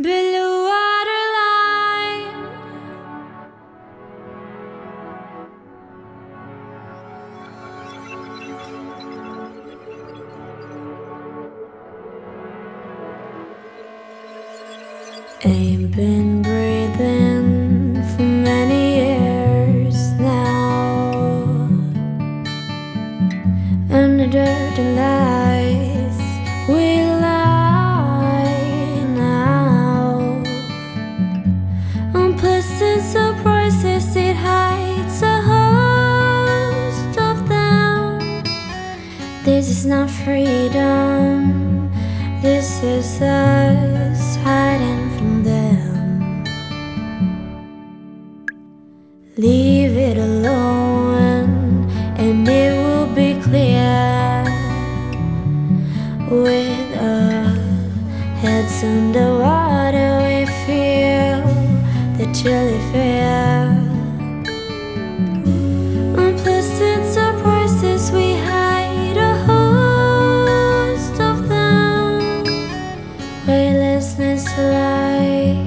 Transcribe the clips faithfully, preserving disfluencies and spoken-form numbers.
Blue waterline. Ain't been breathing for many years now, and the dirty lies we lie now. Unpleasant surprises, it hides a host of them. This is not freedom, this is us hiding from them. Leave it alone and it will be clear. With our heads underwater, we feel the chilly fear. Unpleasant surprises, we hide a host of them. Weightlessness lie.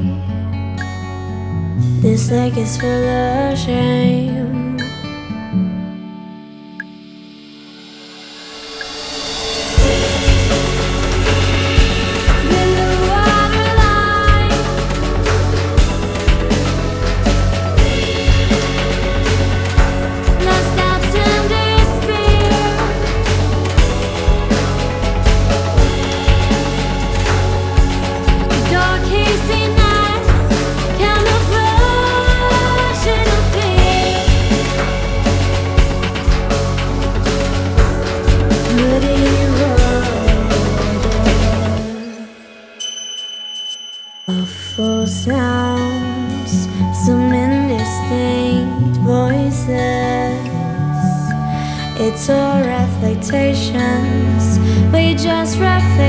This lake is full of shame. Awful sounds, some indistinct voices. It's all reflectations, we just reflect.